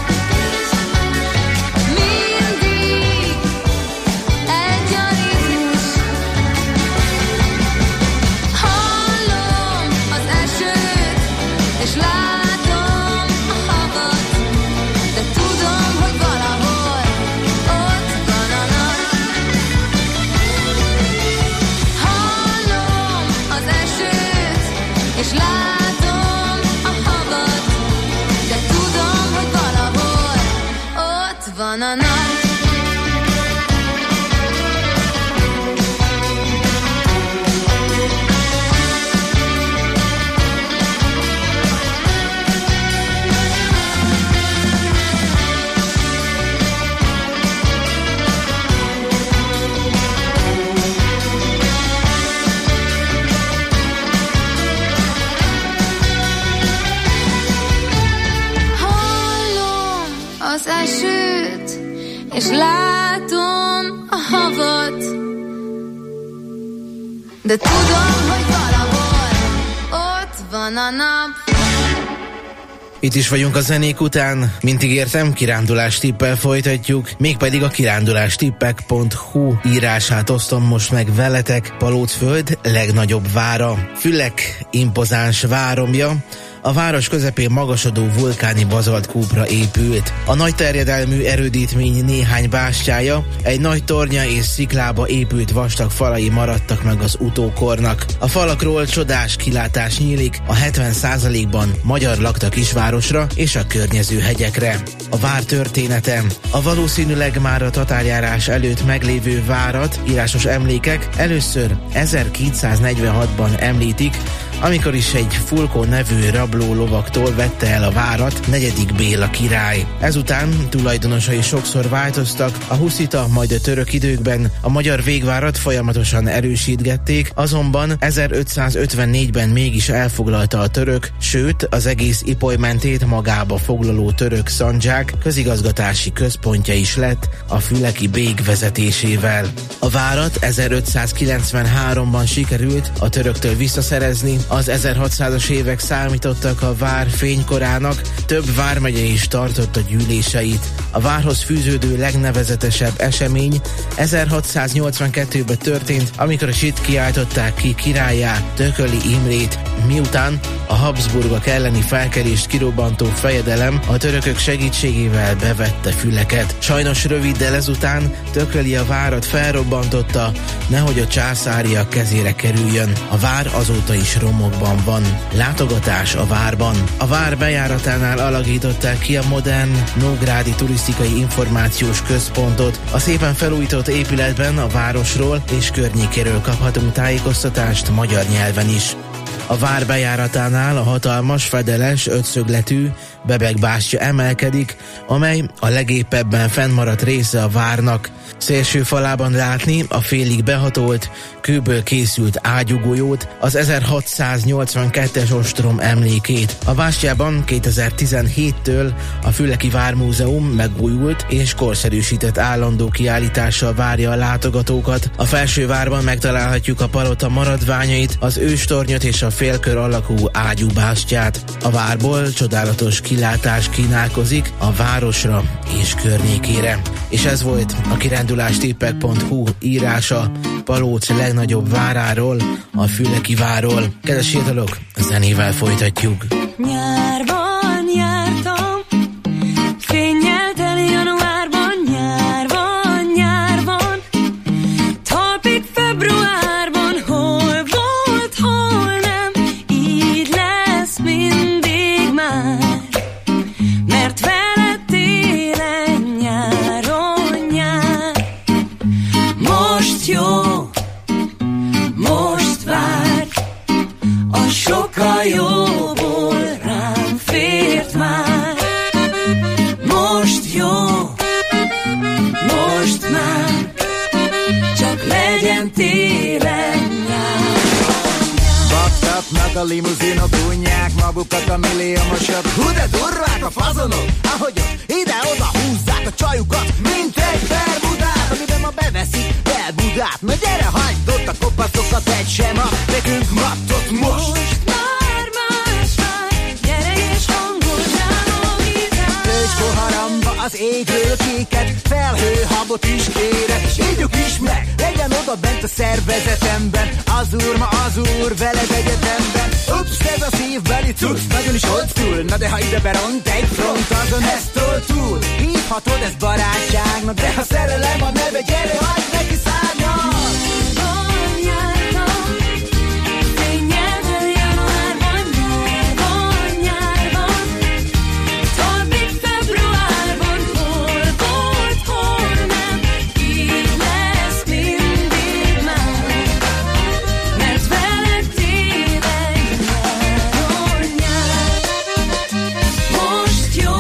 mindig egy a ritmus. Hallom az esőt, és látom a havat, de tudom, hogy valahol ott van a nap. Hallom az esőt, és látom a havat, de tudom, hogy valahol ott van a nap. Hallom az esőt, és látom a havat, de tudom, hogy valahol ott van a nap. Itt is vagyunk a zenék után, mint ígértem, kirándulás tippel folytatjuk, mégpedig a kirándulástippek pont hu írását osztom most meg veletek. Palócföld legnagyobb vára, Fülek impozáns váromja, a város közepén magasodó vulkáni bazaltkúpra épült. A nagy terjedelmű erődítmény néhány bástyája, egy nagy tornya és sziklába épült vastag falai maradtak meg az utókornak. A falakról csodás kilátás nyílik, a hetven százalékban magyar lakta kisvárosra és a környező hegyekre. A vár története. A valószínűleg már a tatárjárás előtt meglévő várat írásos emlékek először ezerkétszáznegyvenhatban említik, amikor is egy Fulkó nevű rabló lovaktól vette el a várat negyedik Béla király. Ezután tulajdonosai sokszor változtak, a huszita, majd a török időkben a magyar végvárat folyamatosan erősítgették, azonban ezerötszázötvennégyben mégis elfoglalta a török, sőt az egész Ipoly mentét magába foglaló török szandzsák közigazgatási központja is lett a füleki bég vezetésével. A várat ezerötszázkilencvenháromban sikerült a töröktől visszaszerezni, Az ezerhatszázas évek számítottak a vár fénykorának, több vármegye is tartotta gyűléseit. A várhoz fűződő legnevezetesebb esemény ezerhatszáznyolcvankettőben történt, amikor a sit kiáltották ki királlyá, Tököli Imrét, miután a Habsburgok elleni felkelést kirobbantó fejedelem a törökök segítségével bevette Füleket. Sajnos röviddel ezután Tököli a várat felrobbantotta, nehogy a császáriak kezére kerüljön. A vár azóta is romokban van. Látogatás a várban. A vár bejáratánál alakították ki a modern Nógrádi Turisztikai Információs Központot. A szépen felújított épületben a városról és környékéről kaphatunk tájékoztatást magyar nyelven is. A vár bejáratánál a hatalmas, fedeles, ötszögletű bebegbástya emelkedik, amely a legépebben fennmaradt része a várnak. Szélső falában látni a félig behatolt, kőből készült ágyúgolyót, az ezerhatszáznyolcvankettes ostrom emlékét. A bástyában kétezer-tizenhéttől a Füleki Vármúzeum megújult és korszerűsített állandó kiállítással várja a látogatókat. A felsővárban megtalálhatjuk a palota maradványait, az őstornyot és a félkör alakú ágyúbástyát. A várból csodálatos kilátás kínálkozik a városra és környékére. És ez volt a kirándulástippek pont hu írása Palóc legnagyobb váráról, a Füleki várról. Kedves fiatalok, zenével folytatjuk. Nyárban jártam, fénnyel teli januárban, nyárban, nyárban, talpig februárban, hol volt, hol nem, így lesz mindig már, mert veled télen, nyáron nyár, most jó, most vár, a sokkal jóból rám fért már. Most jó, most már, csak legyen télen nyár. Baktatnak a limuzinok, unják magukat a milliómosok. Hú de durvák a fazonok, ahogyan ide-oda húzzák a csajukat, mint egy Bermudát, amiben ma beveszik Bel-Budát. Na gyere, hagyd ott a kopaszokat, egy sem a nekünk mattot most. Most már más vár, gyere és hangozzál a vízzel. Töltsd poharamba az égről kéket, felhőhabot is kérek, és ígyuk is meg, legyen oda bent a szervezetemben, az úr ma az úr veled egyetemben. Ups, ez a szívbeli cucc, nagyon is old school, na de ha ide beront egy front, azon eztől túl hívhatod ezt barátságnak, de ha szerelem a neve, gyere, hagyd neki szárnyat. Nyárban jártam, fénnyel teli januárban, nyárban, nyárban, talpig februárban, hol volt, hol nem, így lesz mindig már, mert veled télen, nyáron nyár. Most jó,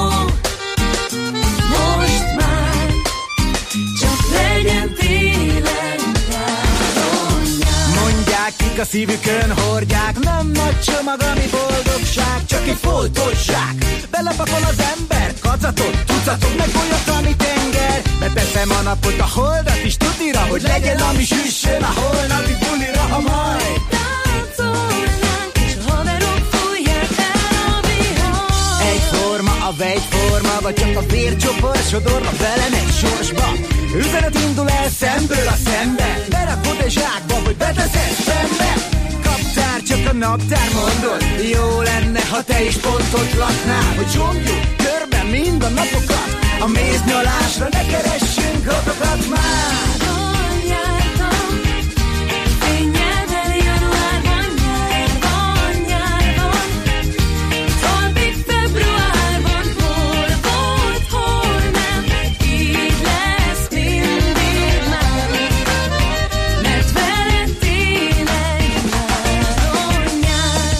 most már, csak legyen télen, nyáron nyár. Mondják, kik a szívükön hordják, nem nagy csomag, ami boldogság, csak egy foltos zsák. Belepakol az ember, kacatot, tucatot, meg olyat, ami tenger. Beteszem a napot, a holdat is tudira, hogy legyen, ami süssön a holnapi bulira, ha majd Táncolnánk, és a haverok fújják el a vihar. egyforma a vegyforma, vagy csak a vércsoport sodorna velem egy sorsba. Üzenet indul el szemből a szembe, berakod egy zsákba, vagy beteszed szembe. Kaptár, csak a naptár mondod, jó lenne, ha te is pont ott laknál, hogy zsomjuk körben mind a napokat, a méznyalásra ne keressünk rotokat már. Nyárban jártam, fénnyel teli januárban, nyárban, nyárban, talpig februárban, hol volt, hol nem, így lesz mindig már, mert veled télen, nyáron nyár.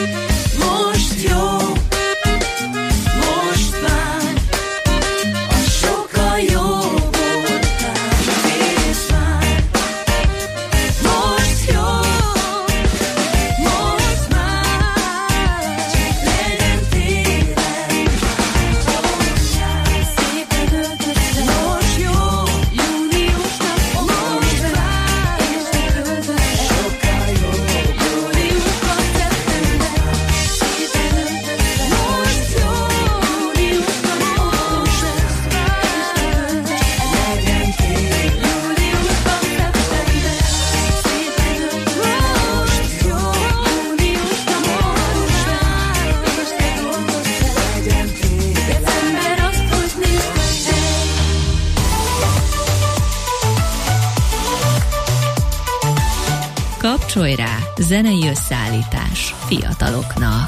Most jó, most vár, a Kapcsolj rá! Zenei összeállítás fiataloknak.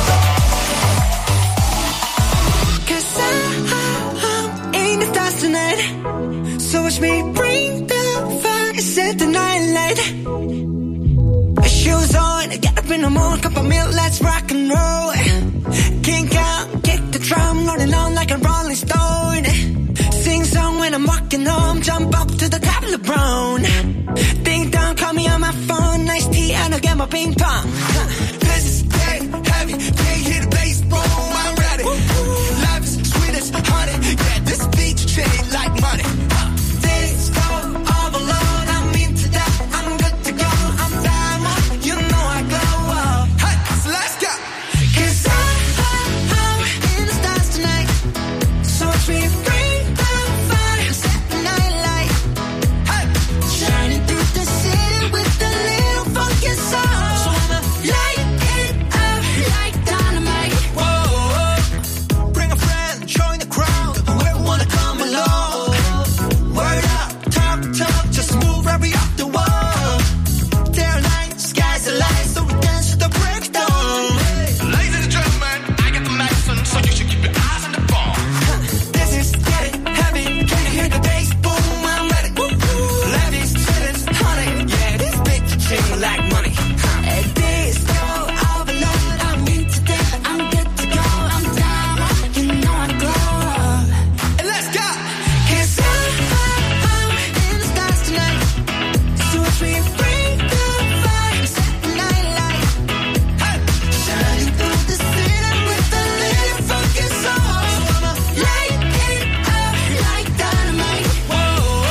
So watch me bring the fire, set the night light. Shoes on, get up in the morning, cup of milk, let's rock and roll. Kink out, kick the drum, rolling on like a rolling stone. Sing song when I'm walking home, jump up to the top of the brown. Ding dong, call me on my phone, nice tea and I'll get my ping pong. This is dead heavy, can't hear the bass, boom, I'm ready. Life is sweet as honey, yeah, this beat chain like money. This go all alone, I'm into that, I'm good to go, I'm diamond, you know I glow up. Hey, so let's go. Cause I, I, I'm in the stars tonight, so watch me bring the fire, set the night light. Hey, shining through the city with a little funky soul. So I'ma light it up like dynamite. Whoa, bring a friend, join the crowd, whoever wanna come along. Word up, talk, talk, just move right up the wall. Day or night, sky's the light, so we dance to the breakdown. Ladies and gentlemen, I got the medicine, so you should keep your eyes on the ball. This is getting heavy, can you hear the bass? Boom, I'm ready. Levi's, chillin', honey, yeah, this bitch chain like money. At this go all alone, I'm into that, I'm good to go, I'm down, you know I glow. And let's go. Cause I, I, I'm in the stars tonight, so watch me bring the fire, set the night light. Hey, shining through the city with a little funky soul. So I'ma light it up like dynamite. Whoa,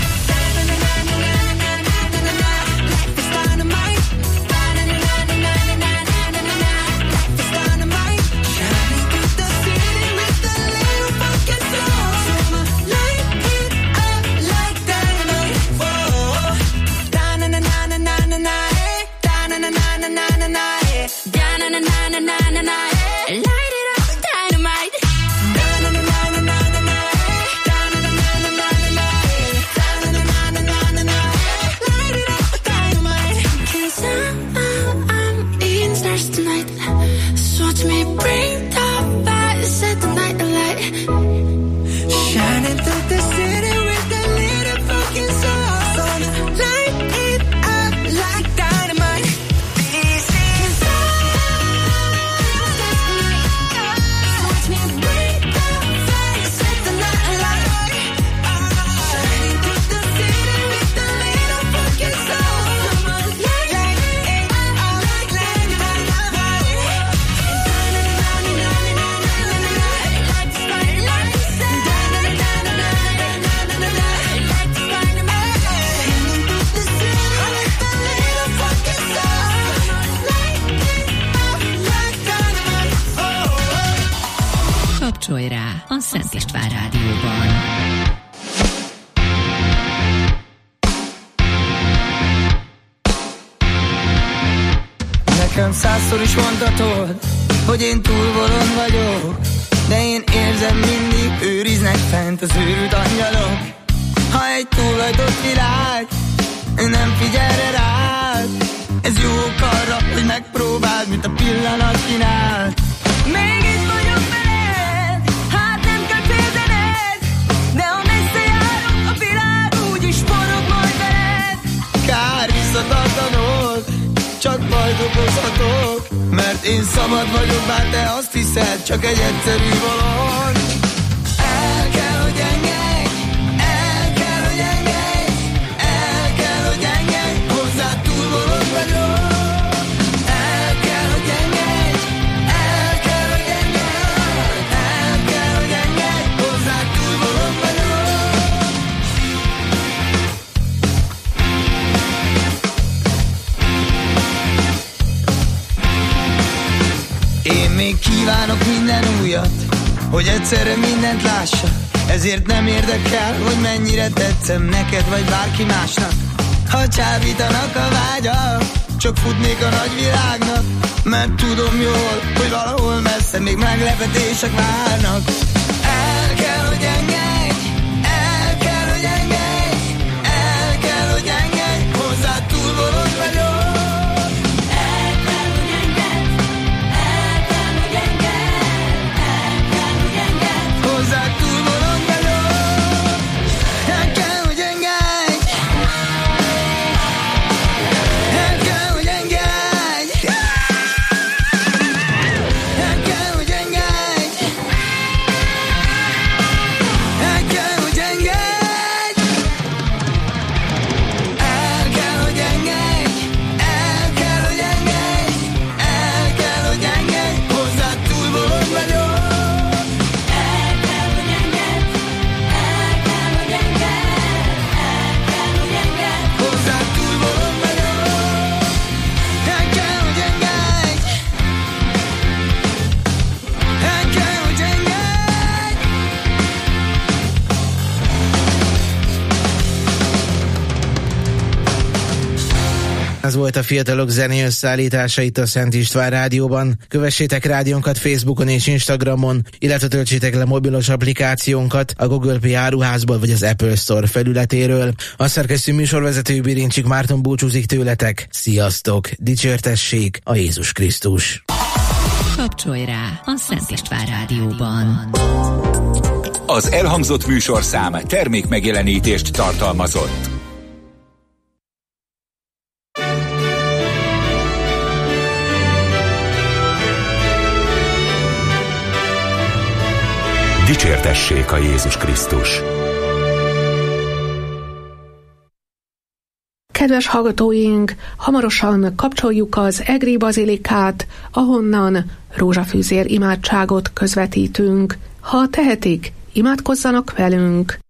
na-na-na-na-na-na-na-na-na-na. Life is dynamite. Na-na-na-na-na-na-na-na-na-na. Life is dynamite. Shining through the city with a little funky soul. So I'ma light it up like dynamite. Whoa, da-na-na-na-na-na-na-na, eh. Da-na-na-na-na-na-na, eh. Da-na-na-na-na-na-na, eh. Light it up, dynamite. Da-na-na-na-na-na-na, eh. Da-na-na-na-na-na-na, eh. Da-na-na-na-na-na-na, eh. Light it up, dynamite. 'Cause I'm, I'm in stars tonight, so watch me bring the fire, set the night alight. Shining through the city with a little fucking soul. So light it up like dynamite. This is so watch me bring the fire, set the night alight. Shining through the city with a little fucking soul. So light it up like dynamite. Kapcsolj rá a Szent István Rádióban. Nekem százszor is mondhatod, hogy én túl bolond vagyok, de én érzem, mindig őriznek fent az őrült angyalok. Ha egy túladott világ nem figyelre rád, ez jó ok arra, hogy megpróbáld, mit a pillanat kínált. Még itt vagyok veled, hát nem kell féltened, de ha messze járok, a világ úgyis forog majd veled. Kár visszatartanod, csak bajt okozhatok, mert én szabad vagyok, bár te azt hiszed, csak egy egyszerű bolond. El kell, hogy engedj, el kell, hogy engedj, el kell, hogy engedj, hozzá túl bolond vagyok. El kell, hogy engedj, el kell, hogy engedj, el kell, hogy engedj, hozzá túl bolond vagyok. Én még kívánok minden újat, hogy egyszerre mindent lássak. Ezért nem érdekel, hogy mennyire tetszem neked vagy bárki másnak. Ha csábítanak a vágyak, csak futnék a nagyvilágnak, mert tudom jól, hogy valahol messze még meglepetések várnak. El kell, hogy engedj, el kell, hogy engedj, el kell, hogy engedj, hozzá túl bolond vagyok. Ez volt a Fiatalok zenei összeállítása itt a Szent István Rádióban. Kövessétek rádiónkat Facebookon és Instagramon, illetve töltsétek le mobilos applikációnkat a Google Play áruházból vagy az Apple Store felületéről. A szerkesztő műsorvezető Birincsik Márton búcsúzik tőletek. Sziasztok! Dicsértessék a Jézus Krisztus! Kapcsolj rá a Szent István Rádióban. Az elhangzott műsorszám termék megjelenítést tartalmazott. Dicsértessék a Jézus Krisztus! Kedves hallgatóink, hamarosan kapcsoljuk az Egri Bazilikát, ahonnan rózsafűzér imádságot közvetítünk. Ha tehetik, imádkozzanak velünk!